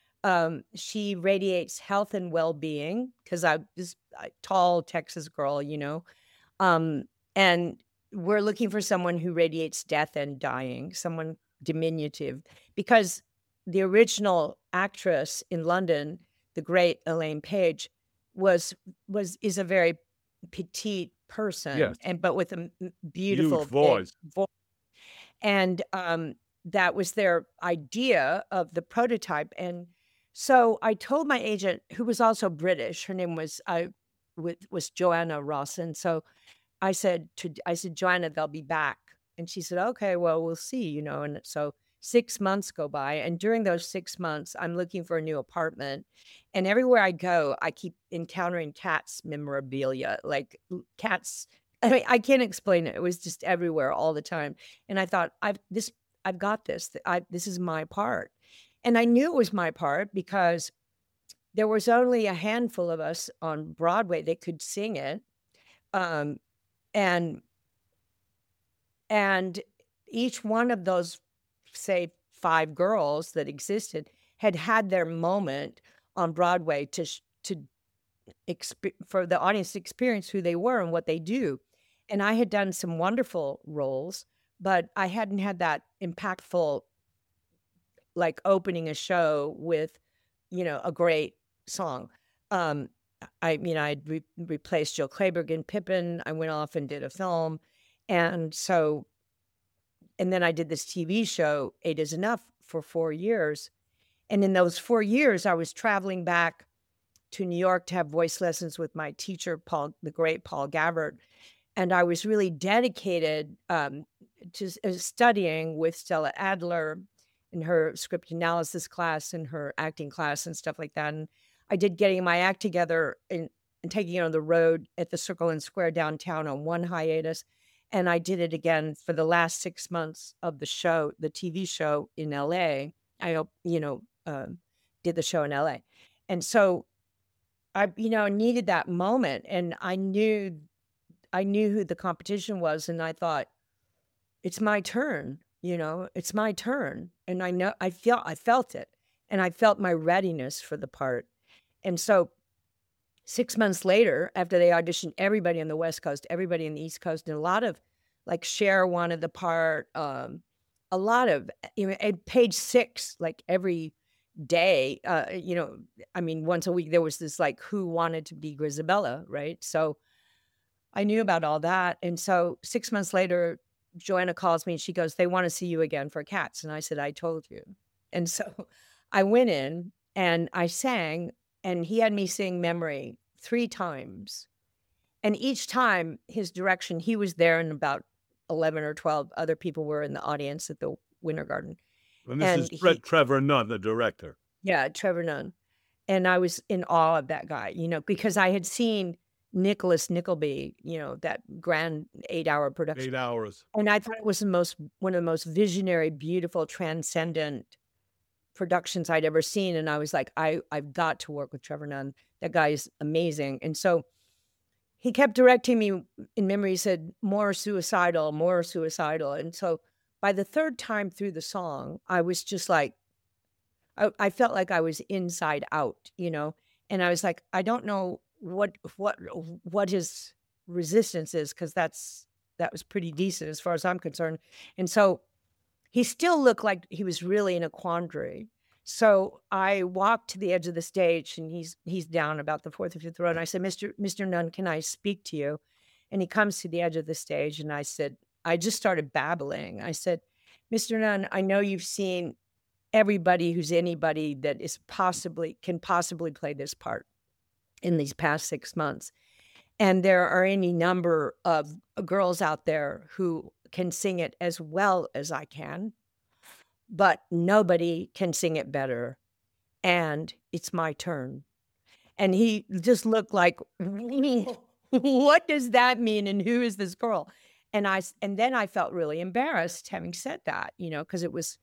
She radiates health and well-being because I was a tall Texas girl. Um, and we're looking for someone who radiates death and dying, someone diminutive, because the original actress in London, the great Elaine Page, was is a very petite person, yes, but with a huge beautiful big voice. voice. And that was their idea of the prototype. And so I told my agent, who was also British, her name was Joanna Rawson. So I said, Joanna, they'll be back. And she said, okay, well, we'll see. And so 6 months go by. And during those 6 months, I'm looking for a new apartment. And everywhere I go, I keep encountering cats memorabilia, like cats. I mean, I can't explain it. It was just everywhere all the time. And I thought, I've got this. This is my part. And I knew it was my part because there was only a handful of us on Broadway that could sing it. Um, and and each one of those, say, 5 girls that existed had had their moment on Broadway for the audience to experience who they were and what they do. And I had done some wonderful roles, but I hadn't had that impactful, like opening a show with, a great song. I'd replaced Jill Clayburgh in Pippin. I went off and did a film. And then I did this TV show, 8 is Enough, for 4 years. And in those 4 years, I was traveling back to New York to have voice lessons with my teacher, the great Paul Gavert. And I was really dedicated to studying with Stella Adler in her script analysis class and her acting class and stuff like that. And I did Getting My Act Together and taking it on the road at the Circle and Square downtown on one hiatus. And I did it again for the last 6 months of the show, the TV show in LA. I, did the show in LA. And so I, needed that moment, and I knew who the competition was, and I thought, it's my turn, it's my turn. And I felt it, and I felt my readiness for the part. And so 6 months later, after they auditioned everybody on the West Coast, everybody on the East Coast, and a lot of, like, Cher wanted the part, a lot of, at Page Six, like every day, once a week there was this, like, who wanted to be Grizabella, right? So I knew about all that. And so 6 months later, Joanna calls me and she goes, they want to see you again for Cats. And I said, I told you. And so I went in and I sang, and he had me sing Memory 3 times. And each time his direction, he was there, and about 11 or 12 other people were in the audience at the Winter Garden. And this is Trevor Nunn, the director. Yeah, Trevor Nunn. And I was in awe of that guy, because I had seen Nicholas Nickleby, that grand 8-hour production. 8 hours. And I thought it was one of the most visionary, beautiful, transcendent productions I'd ever seen. And I was like, I've got to work with Trevor Nunn. That guy is amazing. And so he kept directing me in Memory. He said, more suicidal, more suicidal. And so by the 3rd time through the song, I was just like, I felt like I was inside out, and I was like, I don't know what his resistance is, because that was pretty decent as far as I'm concerned. And so he still looked like he was really in a quandary. So I walked to the edge of the stage, and he's down about the 4th or 5th row. And I said, Mr. Nunn, can I speak to you? And he comes to the edge of the stage, and I said, I just started babbling. I said, Mr. Nunn, I know you've seen everybody who's anybody that can possibly play this part in these past 6 months. And there are any number of girls out there who can sing it as well as I can, but nobody can sing it better. And it's my turn. And he just looked like, what does that mean? And who is this girl? And then I felt really embarrassed having said that, because it was,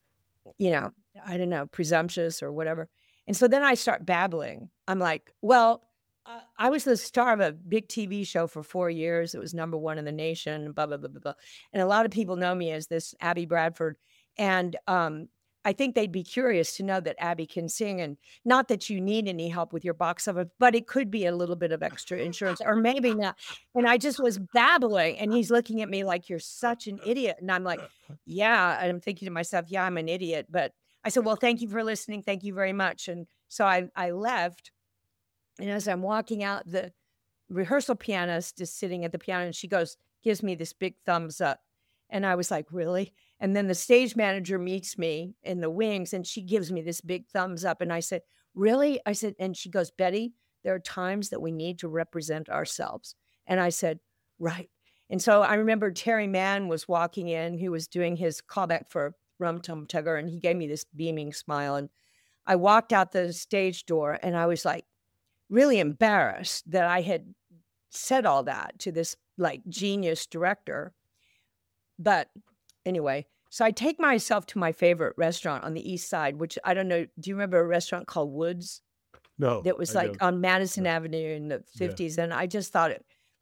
I don't know, presumptuous or whatever. And so then I start babbling. I'm like, well, I was the star of a big TV show for 4 years. It was #1 in the nation, blah, blah, blah, blah, blah. And a lot of people know me as this Abby Bradford. And I think they'd be curious to know that Abby can sing, and not that you need any help with your box office, but it could be a little bit of extra insurance, or maybe not. And I just was babbling, and he's looking at me like, you're such an idiot. And I'm like, yeah. And I'm thinking to myself, yeah, I'm an idiot. But I said, well, thank you for listening. Thank you very much. And so I left. And as I'm walking out, the rehearsal pianist is sitting at the piano, and she gives me this big thumbs up. And I was like, really? And then the stage manager meets me in the wings, and she gives me this big thumbs up. And I said, really? I said, and she goes, Betty, there are times that we need to represent ourselves. And I said, right. And so I remember Terry Mann was walking in, who was doing his callback for Rum Tum Tugger, and he gave me this beaming smile. And I walked out the stage door, and I was like really embarrassed that I had said all that to this like genius director. But anyway, so I take myself to my favorite restaurant on the East Side, which I don't know. Do you remember a restaurant called Woods? No. That was I like don't. on Madison Avenue in the 50s. And I just thought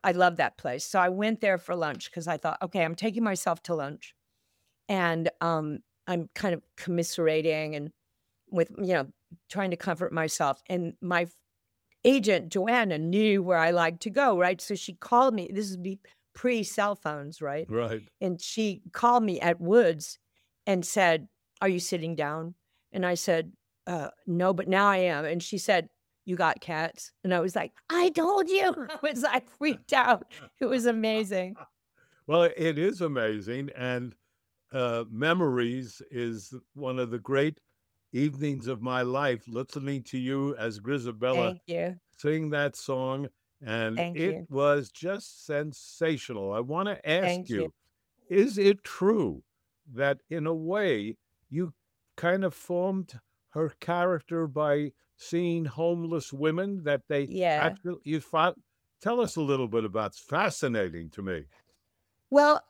I love that place. So I went there for lunch because I thought, okay, I'm taking myself to lunch, and I'm kind of commiserating and with trying to comfort myself. And my agent Joanna knew where I like to go, right? So she called me. This is pre-cell phones, right? Right. And she called me at Woods and said, "Are you sitting down?" And I said, "No, but now I am." And she said, "You got cats?" And I was like, "I told you." I freaked out. It was amazing. Well, it is amazing, and Memories is one of the great evenings of my life, listening to you as Grisabella Thank you. sing that song, and Thank it you. was just sensational. I want to ask Thank you. you, is it true that in a way you kind of formed her character by seeing homeless women that they Yeah. actually you fought? Tell us a little bit about it's fascinating to me. Well,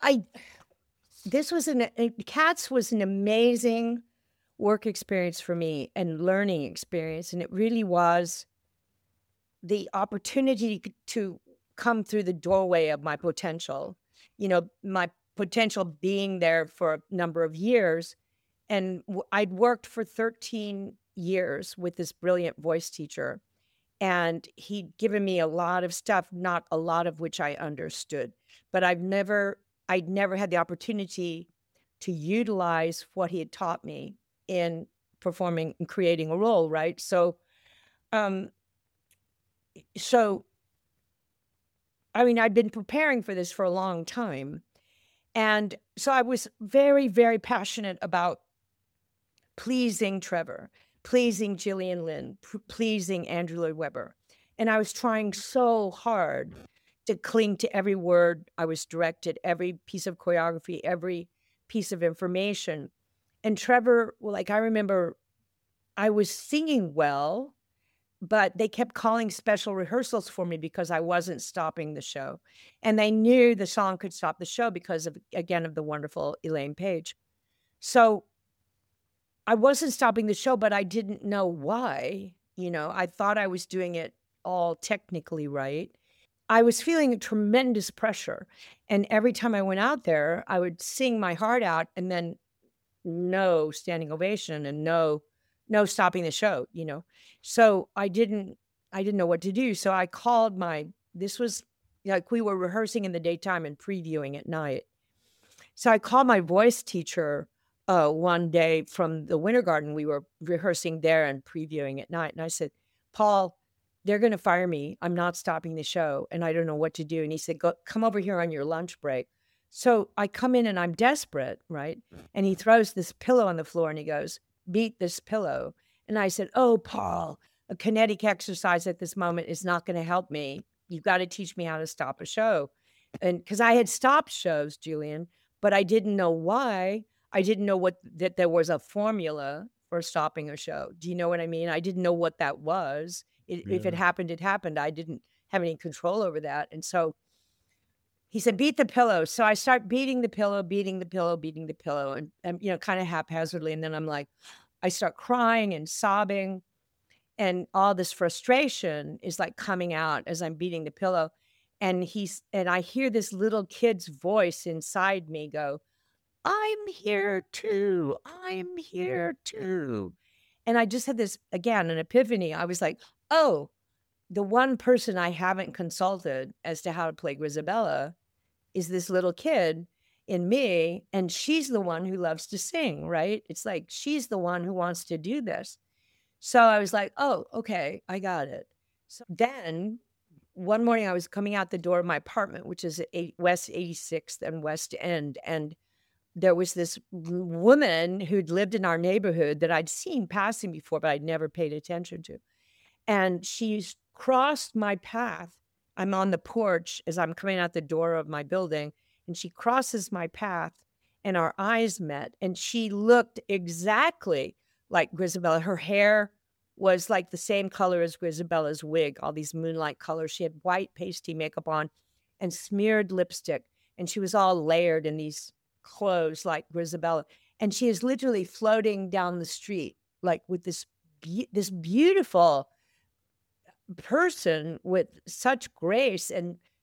Cats was an amazing work experience for me and learning experience. And it really was the opportunity to come through the doorway of my potential, my potential being there for a number of years. And I'd worked for 13 years with this brilliant voice teacher. And he'd given me a lot of stuff, not a lot of which I understood. But I'd never had the opportunity to utilize what he had taught me in performing and creating a role, right? Um, so I mean, I'd been preparing for this for a long time. And so I was very, very passionate about pleasing Trevor, pleasing Gillian Lynn, pleasing Andrew Lloyd Webber. And I was trying so hard to cling to every word I was directed, every piece of choreography, every piece of information. And Trevor, I remember I was singing well, but they kept calling special rehearsals for me because I wasn't stopping the show. And they knew the song could stop the show because of the wonderful Elaine Page. So I wasn't stopping the show, but I didn't know why. I thought I was doing it all technically right. I was feeling a tremendous pressure. And every time I went out there, I would sing my heart out and then no standing ovation and no stopping the show. So I didn't know what to do. So I called this was like we were rehearsing in the daytime and previewing at night. So I called my voice teacher one day from the Winter Garden. We were rehearsing there and previewing at night. And I said, "Paul, they're going to fire me. I'm not stopping the show and I don't know what to do." And he said, "Come over here on your lunch break." So I come in and I'm desperate, right? And he throws this pillow on the floor and he goes, "Beat this pillow." And I said, "Oh, Paul, a kinetic exercise at this moment is not going to help me. You've got to teach me how to stop a show." And because I had stopped shows, Julian, but I didn't know why. I didn't know that there was a formula for stopping a show. Do you know what I mean? I didn't know what that was. If it Yeah. happened, it happened. I didn't have any control over that. And so he said, "Beat the pillow." So I start beating the pillow, beating the pillow, beating the pillow, and kind of haphazardly. And then I start crying and sobbing, and all this frustration is like coming out as I'm beating the pillow. And I hear this little kid's voice inside me go, "I'm here too. I'm here too." And I just had this, again, an epiphany. I was like, oh, the one person I haven't consulted as to how to play Grisabella is this little kid in me. And she's the one who loves to sing, right? It's like she's the one who wants to do this. So I was like, oh, okay, I got it. So then one morning I was coming out the door of my apartment, which is at West 86th and West End. And there was this woman who'd lived in our neighborhood that I'd seen passing before, but I'd never paid attention to. And she's crossed my path. I'm on the porch as I'm coming out the door of my building, and she crosses my path, and our eyes met. And she looked exactly like Grisabella. Her hair was like the same color as Grisabella's wig, all these moonlight colors. She had white pasty makeup on and smeared lipstick, and she was all layered in these clothes like Grisabella. And she is literally floating down the street, like with this beautiful person with such grace and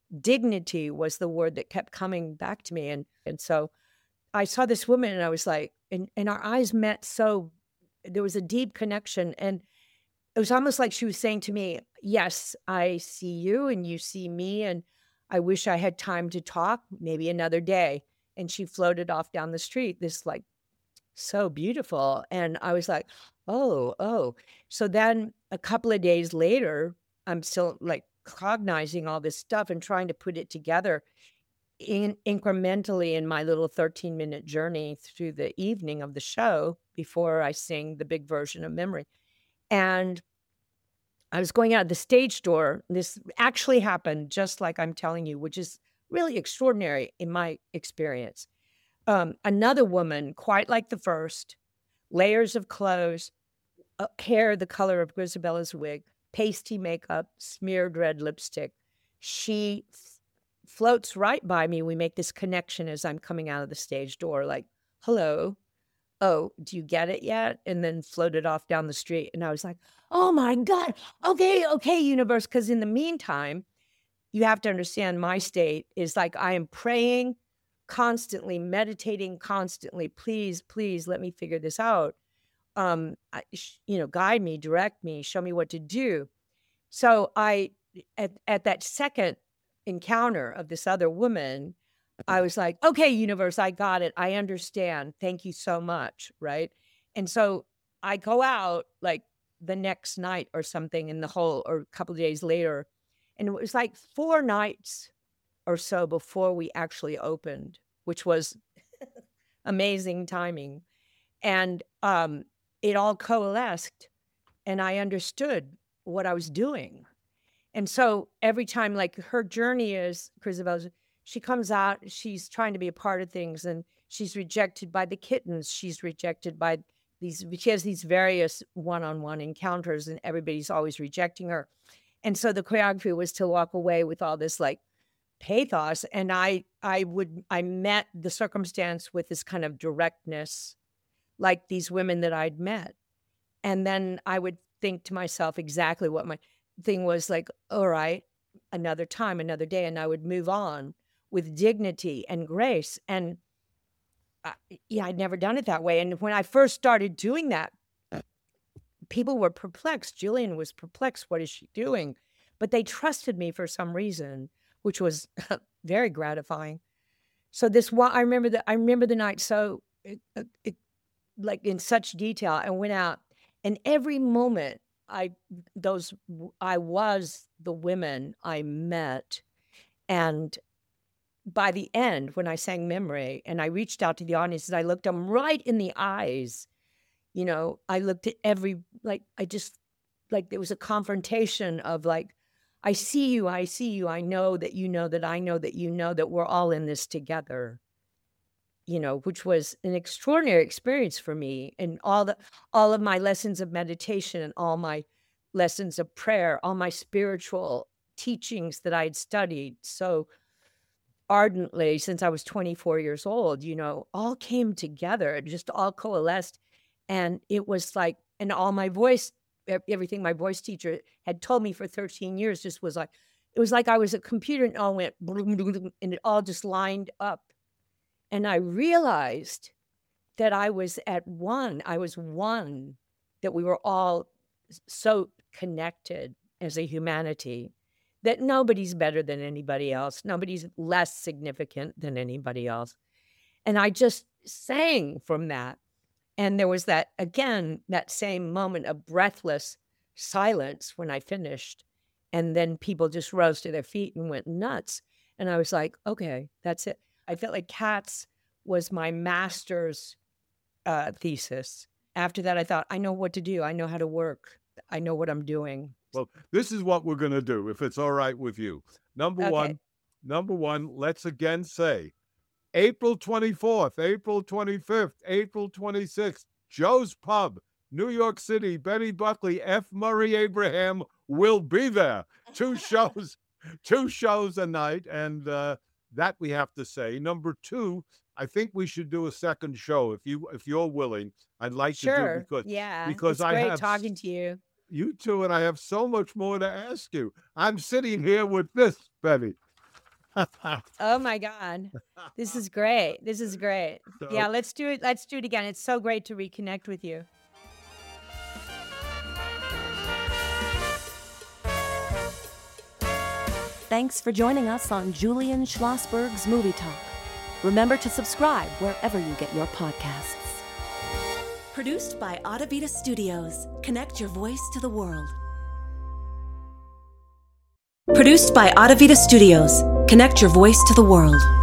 dignity was the word that kept coming back to me. And so I saw this woman and I was like, and our eyes met. So there was a deep connection. And it was almost like she was saying to me, yes, I see you and you see me. And I wish I had time to talk, maybe another day. And she floated off down the street, this like so beautiful. And I was like, oh, oh. So then a couple of days later, I'm still like cognizing all this stuff and trying to put it together incrementally in my little 13-minute journey through the evening of the show before I sing the big version of Memory. And I was going out the stage door. This actually happened just like I'm telling you, which is really extraordinary in my experience. Another woman, quite like the first, layers of clothes, hair the color of Grisabella's wig, pasty makeup, smeared red lipstick. She floats right by me. We make this connection as I'm coming out of the stage door, like, hello. Oh, do you get it yet? And then floated off down the street. And I was like, oh my God. Okay, universe. Because in the meantime, you have to understand my state is like I am praying constantly, meditating constantly. Please, please let me figure this out. Guide me, direct me, show me what to do. So at that second encounter of this other woman, I was like, okay, universe, I got it. I understand. Thank you so much. Right. And so I go out like the next night or something or a couple of days later. And it was like 4 nights or so before we actually opened, which was amazing timing. And it all coalesced and I understood what I was doing. And so every time, like her journey is, Grisabella's, she comes out, she's trying to be a part of things and she's rejected by the kittens. She's rejected by she has these various one-on-one encounters and everybody's always rejecting her. And so the choreography was to walk away with all this like pathos. And I met the circumstance with this kind of directness, like these women that I'd met. And then I would think to myself exactly what my thing was, like, all right, another time, another day. And I would move on with dignity and grace. And I'd never done it that way. And when I first started doing that, people were perplexed. Julian was perplexed. What is she doing? But they trusted me for some reason, which was very gratifying. So I remember the night so like in such detail. I went out, and every moment I was the women I met, and by the end, when I sang Memory, and I reached out to the audiences, I looked them right in the eyes. I looked at there was a confrontation of like, I see you, I know that you know that I know that you know that we're all in this together, which was an extraordinary experience for me. And all of my lessons of meditation and all my lessons of prayer, all my spiritual teachings that I'd studied so ardently since I was 24 years old, all came together. It just all coalesced. And it was like, and all my voice, everything my voice teacher had told me for 13 years just was like, it was like I was a computer and it all went, and it all just lined up. And I realized that I was one, that we were all so connected as a humanity, that nobody's better than anybody else. Nobody's less significant than anybody else. And I just sang from that. And there was that same moment of breathless silence when I finished. And then people just rose to their feet and went nuts. And I was like, okay, that's it. I felt like Cats was my master's thesis. After that, I thought, I know what to do. I know how to work. I know what I'm doing. Well, this is what we're going to do, if it's all right with you. Number one, let's again say April 24th, April 25th, April 26th, Joe's Pub, New York City. Betty Buckley, F. Murray Abraham will be there. 2 shows a night, and that we have to say. Number 2, I think we should do a second show if you're willing. I'd like to do because it's great talking to you. You too, and I have so much more to ask you. I'm sitting here with this, Betty. Oh my God. This is great. This is great. Yeah, let's do it. Let's do it again. It's so great to reconnect with you. Thanks for joining us on Julian Schlossberg's Movie Talk. Remember to subscribe wherever you get your podcasts. Produced by Audavita Studios. Connect your voice to the world. Produced by Audavita Studios. Connect your voice to the world.